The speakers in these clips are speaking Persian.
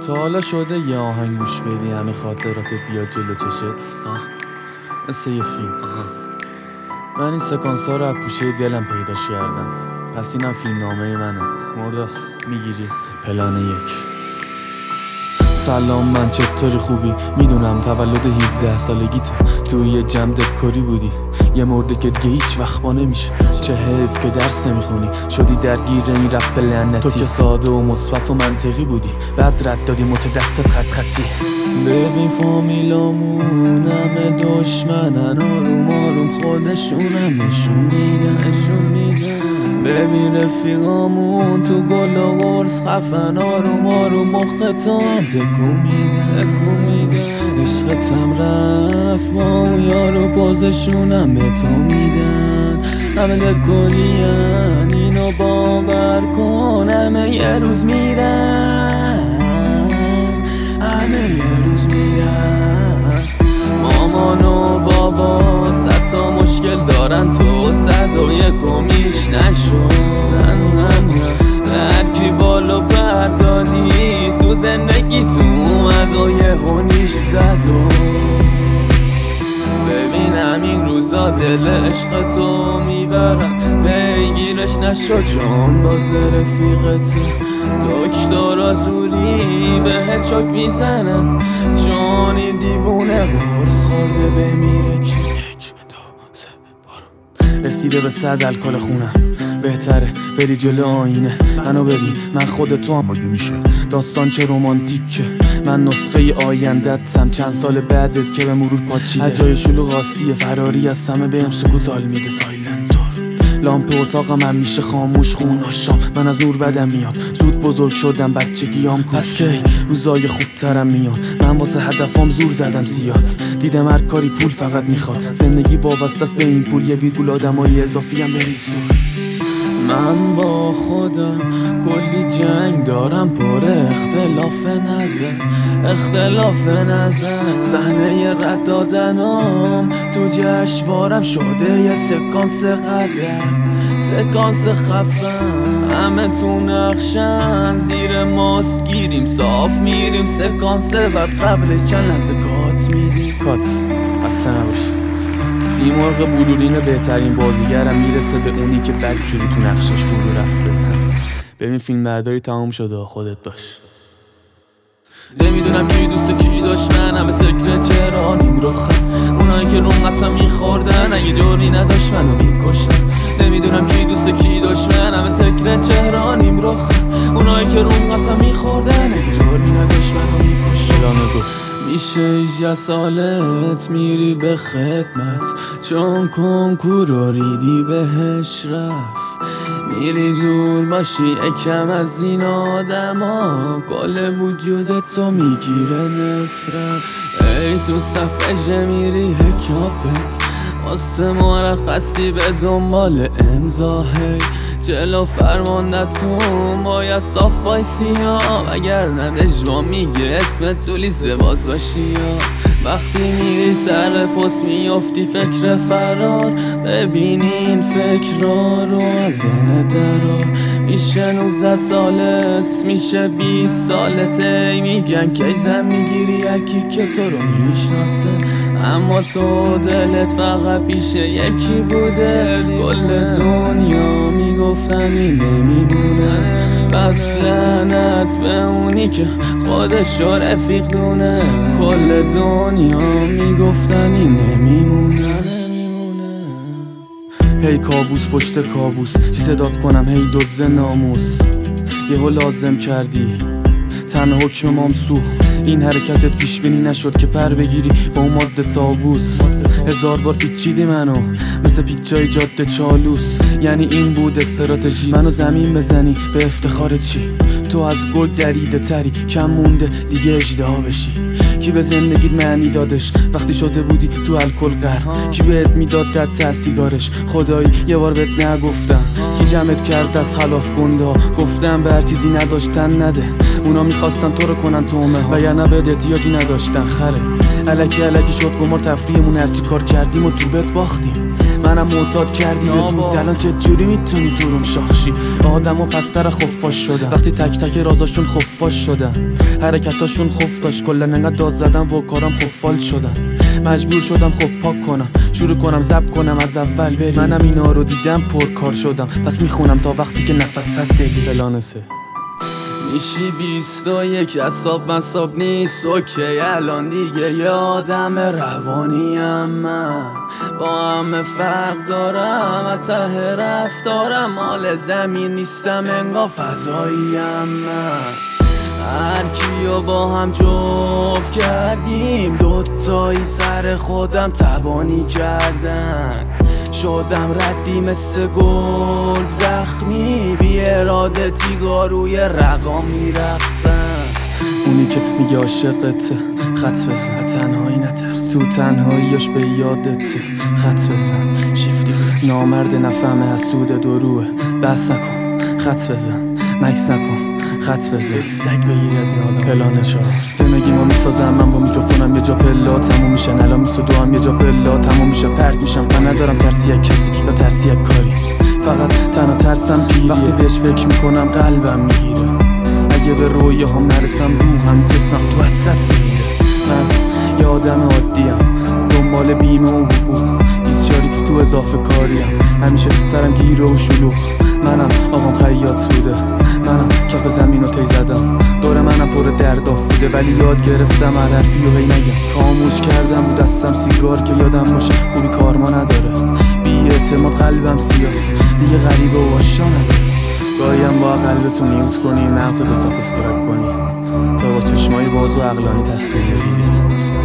تا حالا شده یه آهنگ گوش بدی همه خاطرات بیاد جلو چشت؟ مثل یه فیلم. من این سکانس ها رو از پوشه دلم پیداش کردم، پس اینم فیلم نامه منه. مرداس میگیری؟ پلان 1. سلام، من چطوری؟ خوبی؟ میدونم تولد 17 سالگیت توی یه جمع دکوری بودی، یه مرده که دیگه هیچ وقت با نمیشه. چه حیف که درس نمیخونی، شدی درگیر این رپ لعنتی. تو که ساده و مثبت و منطقی بودی، بعد رد دادی مچ دستت خط خطی. ببین فامیلامون همه دشمنن، آروم آروم خودشونم نشون میدن. ببین رفیقامون تو گل و قرص خفن، آروم آروم مختو هم تکون میدن. عشقتم رفت با اون یارو پوزشونم به تو میدن. همه دکورین اینو باور کن، همه یه روز میرن. مامان و بابا 100 تا مشکل دارن، تو 101میش نشدن. هرکی بالا پردادی تو زندگی تو اومد و یه هونیش زد. ببین همین روزا دل عشق تو میبرن، پیگیرش نشد جان باز رفیقت. دکتر زوری بهت شک میزنن، جانی دیوونه قرص خورده بمیره. 1 2 3 برو. رسیده به 100 الکل خونم، بهتره بری جلو آینه منو ببین، من خود تو هم مگه میشه؟ داستان چه رومانتیکه، من نسخه آینده‌تم چند سال بعدت که به مرور پاچیده. جای شلوغ آسیه فراری از همه بهم سکوت حال میده. سایلنتور لامپ اتاقم هم میشه خاموش، خون آشام من از نور بدم میاد. زود بزرگ شدم بچگیام پس کی روزای خوبترم میاد. من واسه هدفام زور زدم زیاد، دیدم هر کاری پول فقط میخواد. زندگی وابسته است به این پول، یه ویرگول آدمای اضافی هم بریز دور. من با خودم کلی جنگ دارم، پر اختلاف نظر. صحنه رد دادنم تو جشنوارم شده یه سکانس قدر، سکانس خفن. همه تو نقشن زیر ماسک گیریم، صاف میریم سکانس بعد قبل چند لحظه کات میدیم. کات اصلا نباشید. سیمرغ بلورین بهترین بازیگرم میرسه به اونی که بدجوری تو نقشش فرو رفته. ببین فیلم برداری تمام شده، خودت باش. نمیدونم کی دوست کی دشمن، همه سکرت چرا نیم رخم. اونایی که روم قسم میخوردن اگه جوری نداشت منو میکشتن. نمیدونم کی دوست کی دشمن، همه سکرت چرا نیم رخم. اونایی که روم قسم میخوردن اگه جوری نداشت منو میکشتن. میشه 18 سالت میری به خدمت، چون کنکور رو ریدی بهش رفت. میری دور باشی کم از این آدم ها، کل وجودتو میگیره نفرت. ای تو صفحه میری هکاپه، واسه مرخصی به دنبال امضاهی. جلو فرماندتون باید صاف وایسی ها، اگر نه اجرا میگه اسمت تو لیست بازداشتی ها. وقتی میری سر پست میافتی فکر فرار، ببین این فکرها رو از ذهن درار. میشه 19 سالت، میشه 20 سالت، میگن کی زن میگیری یکی که تو رو میشناسه. اما تو دلت فقط پیش یکی بوده، کل دنیا میگفتن این نمیمونه. بس لعنت به اونی که خودش رو رفیق دونه، کل دنیا میگفتن این نمیمونه. هی کابوس پشت کابوس، چی صدات کنم هی دوز ناموس. یهو لازم کردی تنها حکم مام سوخت. این حرکتت پیش بینی نشد که پر بگیری با اون ماده طاووس. 1000 بار پیچیدی منو مثل پیچای جاده چالوس. یعنی این بود استراتژی، منو زمین بزنی به افتخار چی؟ تو از گل دریده تری، کم مونده دیگه اژدها بشی. کی به زندگیت معنی دادش وقتی شده بودی تو الکل غرق؟ کی بهت میداد در سیگارش؟ خدایی یه بار بهت نگفتم؟ کی جمعت کرد از خلاف گنده؟ گفتم به هر چیزی نداشتن نده، اونا میخواستن تو رو کنن تومه، وگرنه بهت احتیاجی نداشتن. خره الکی شد گمار تفریحمون، هرچی کار کردیم و تو بهت باختیم. منم معتاد کردی به دود، الان چه جوری میتونی تو روم شاخشی؟ آدم ها پستر خفاش شدن وقتی تک تک رازاشون خفاش خفاش شدم، حرکتاشون خفتاش، کلا انقدر داد زدم و کارم خفال شدم. مجبور شدم خب پاک کنم، شروع کنم ضبط کنم از اول بری. منم اینا رو دیدم پرکار شدم، پس میخونم تا وقتی که نفس هست دلی. فلانسه میشی 21 اصاب مصاب نیست اوکی، الان دیگه یادم روانیم. من با همه فرق دارم، ته رفتارم مال زمین نیستم انگار فضاییم. من هر کیو با هم جفت کردیم، دوتایی سر خودم تبانی کردن. شدم ردی مثل گل زخمی، بی اراده تیگا روی رقا میرقصن. اونی که میگه عاشقته خط بزن، تنهایی نترس، تو تنهاییاش به یادته خط بزن. شیفتی بود نامرد نفهمه حسود دروه، بس نکن خط بزن، مکس نکن خط بزن. سگ بگیری از این آدم پلانه چهار. زندگی ما میسازم من با میکروفونم، یه جا پلا تموم میشن، الان 22 هم یه جا پلا تموم میشن. پرد میشم و ندارم ترسی یک کسی یا ترسی یک کاری، فقط تنها ترسم گیریه. وقتی بهش فکر میکنم قلبم میگیره، اگه به رویه هم نرسم روحم جسمم تو وسط میگیره. من یه آدم عادیم دنبال بیمه و حقوق، 24 تو اضافه کاریم، همیشه سرم گیره و شلوغ. منم آقام خیاط بوده، منم کف زمین رو تی زدم، دور منم پر درد آفوده، ولی یاد گرفتم هر حرفی رو هی نگم. خاموش کردم رو دستم سیگار که یادم باشه خوبی کارما نداره. بی اعتماد قلبم سیاست دیگه غریبه و آشنا نداره. گاهیم با قلبتو میوت کنی، مغز دو ساق اسکرک کنی، تا با چشمای باز و عقلانی تصمیم بگیری.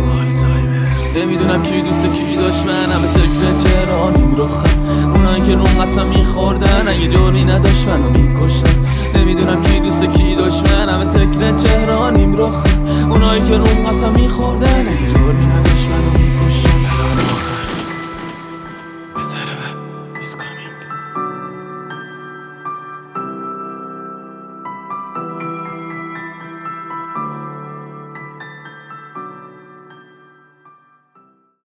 نمیدونم کی دوست کی داشت، من همه سکرت چرا نمیرخم. اونایی که روم قسم میخوردن اگه جوری نداشت منو میکشتن. نمیدونم کی دوست کی داشت، من همه سکرت چرا نمیرخم. اونایی که روم قسم میخوردن